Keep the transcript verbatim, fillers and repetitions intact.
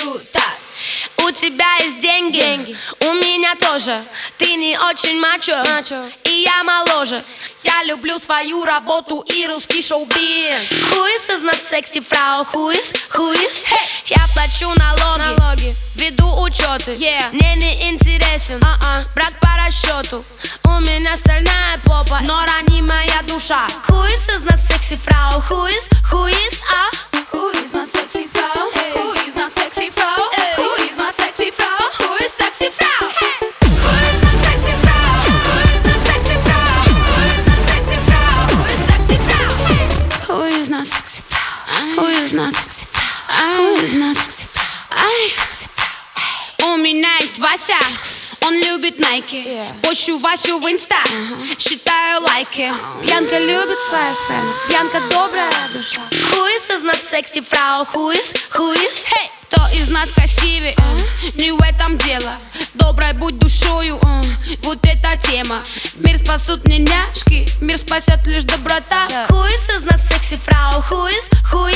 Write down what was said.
do that. У тебя есть деньги, деньги, у меня тоже. Ты не очень мачо, мачо, и я моложе. Я люблю свою работу и русский шоу-биз. Who is is not sexy, фрау? Who is, who is? Hey. Я плачу налоги, налоги, веду учеты, yeah. Мне не интересен uh-uh. брак по расчету. У меня стальная попа, но ранимая душа. Who is is not sexy, фрау? Who is, who is, а? Who is not sexy, фрау? Who is not sexy, фрау? Who is not sexy, фрау? Who is sexy, фрау? Who is not sexy, фрау? Who is not sexy, фрау? Who is sexy, фрау? Who is not sexy, фрау? Who is not sexy, фрау? Who is not sexy, фрау? У меня есть Вася, он любит Найки, yeah. Пощу Васю в инста, uh-huh. считаю лайки. Бьянка любит своих френдов, Бьянка добрая душа. Who is is not sexy, фрау? Who is, who is, hey. Кто из нас красивее, uh-huh. не в этом дело. Доброй будь душою, uh, вот эта тема. Мир спасут не няшки, мир спасет лишь доброта. yeah. Who is is not sexy, фрау? Who is, who is